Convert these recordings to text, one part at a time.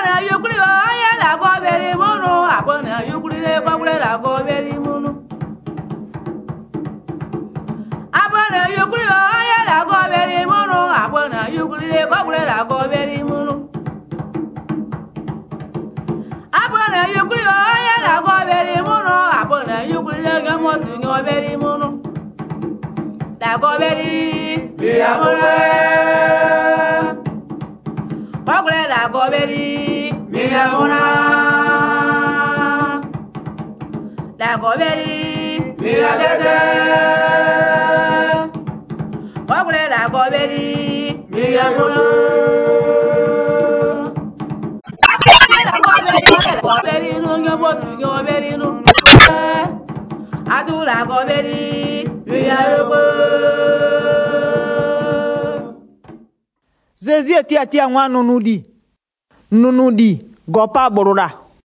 Abana yukuri oye la go beri munu. Abana yukuri le kogule la go beri munu. Abana yukuri oye la go beri munu. Abana yukuri le kogule la go beri munu. Abana yukuri oye la go beri munu. Abana yukuri le gamosu nyo beri munu. La go beri diamore. Kogule la go beri diamona. La go beri diadede. Kogule la go beri diamona. Zezi eti anwa nunudi gopa borora.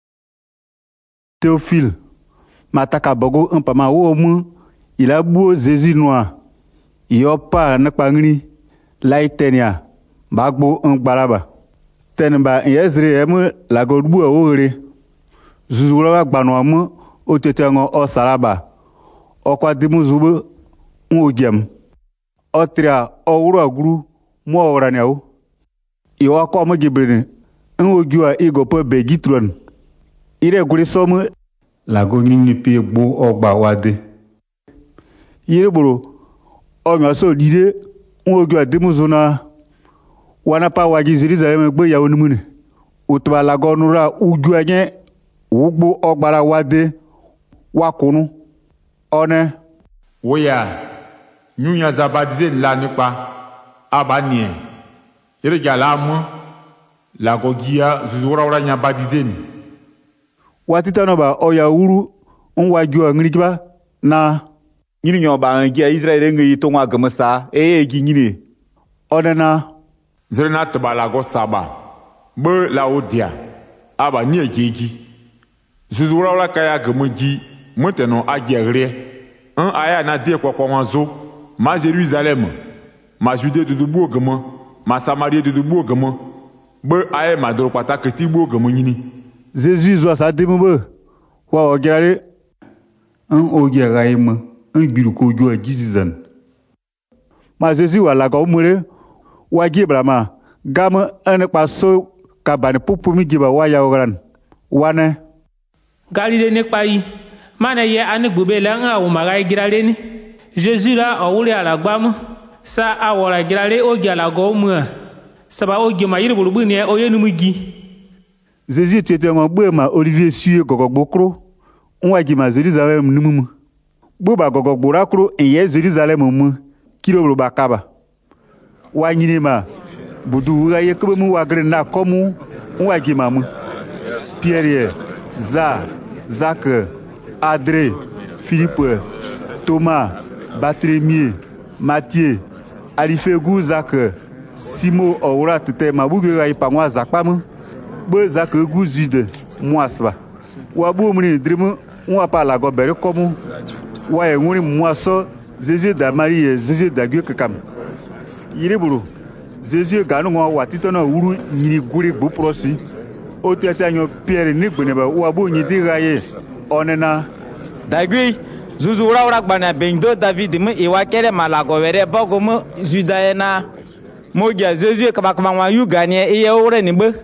Théophile, mataka bogo un pama wo mu, il a beau Jésus noir. Yo pa na pangni, laitenia, bagbo un balaba. Tenba yezre emu la godbu awore. Zuzura gbanu amu otetengo o salaba. Okwa dimu zubu ngogem. Otria owuru aguru mo oraniawo. Iwa ko mo gibrene. Ngogua igopo begitron. Ire guri somu la gomini pe gbo ogba wade. Ire boro onyo so dide ngogua dimu zuna wana pa waji Jerusalem gbe yawo numune. Utba la gonura uju anye ugbo ogbara wade wakunu one woya nyunya zabadize la nipa abanie yereja la mu la gogia zuzura ura nya badize ni watita no ba oya uru onwaju angrikiba na nyini nyoba ngia Israel ngi to nwa gamasa gi nyini one na zrena tbala go saba be la odia aba ni egeji zuzura ura kaya gamuji muteno agere un aya na de kwakwamanzo ma Jérusalem ma Judée de dubu gama ma Samarie de dubu gama be aya ma dro pata keti bu gama nyini Jésus zo sa demu be wa ogere un ogere im un biruko jo jizizan ma Jésus wala ko mure wa gibrama gama an paso kabane popumi giba wa ya ogran wane Galilée ne payi mana ye anigbobe la nga o maga girale ni Jésus la o wuri ala gbam sa awora girale o giala go mu saba o gi ma yiri bulubu ni o yenu mugi Jésus tete ngo gbe ma Olivier Suye gogogbo kro nwa gi ma Jerusalem numumu gbo ba gogogbo rakro en Jerusalem mu kilo bulu bakaba wa nyini ma budu ga ye kebe mu wa gre na komu nwa gi ma mu Pierre Jacques, André, Philippe, Thomas, Barthélemy, Matthieu, Alifegu Jacques, Simon Oura tete mabuge ga ipangwa zakpamu, be Jacques gu Jude, Moasba. Wa bu muni drimu, wa pa la go bere komu. Wa e nguri moaso, Jésus da Marie, Jésus da Dieu kakam. Yiriburu, Jésus ganu ngwa watitono uru nyiri guri gbo prosi. O tete anyo Pierre ni gbeneba wa bu nyi diraye onena Dagui zuzura ura gbana bendo David mu iwa kere malago were bogo mu Judaena mogia Jésus kabakama wa yuganie iye ore ni be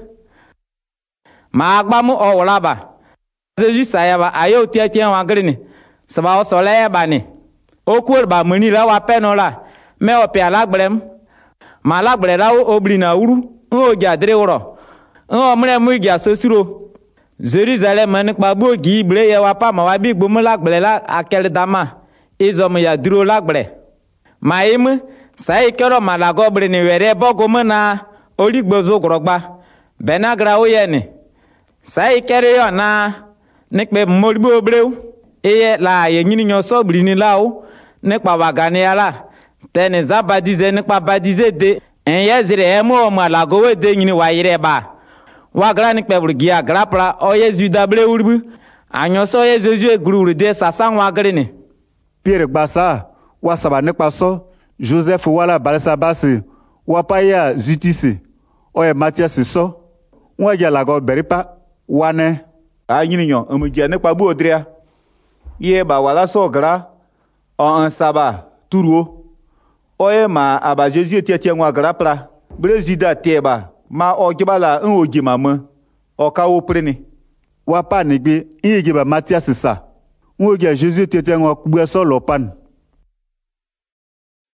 ma agba mu owlaba Jésus sayaba ayo tiatien wa grene saba o sole ba ni okur ba mani la wa penola me o pe alagbrem ma lagbre la oblina uru o jadre woro o mre mu gia sosiro Jérusalem ni pa bo gi ble ye wa pa ma wa bi gbomo lagbre la akel dama izom ya duro lagbre maim sai kero malago bre ni were bogo na oligbozo grogba benagra o ye ni sai kere yo na nikpe moribo breu eye la ye nyini nyo so bri ni lao nikpa wagane ala tene za badize nikpa badize de en yezire emo malago we de nyini wa yire ba wagra nikpe burgia grapla o yezu da bre urbu anyo so yezu gruru de sasan wagre ni Pierre gbasa wa saba nikpa so Joseph wala Balsabas wa paya Zutisi o e Matthias so Nwa gi la go beripa wane. A nyini nyo emegia ne kpa bu odria. Ye ba wala so gra o an saba turuo. Oye ma aba Jésus tie nwa gra pra. Brezida teba ma o gibala en ogima me. O ka wo preni. Wa pa nigbe, in gi ba Matias sa. Nwa gi Jésus tie nwa kubwe so lopan.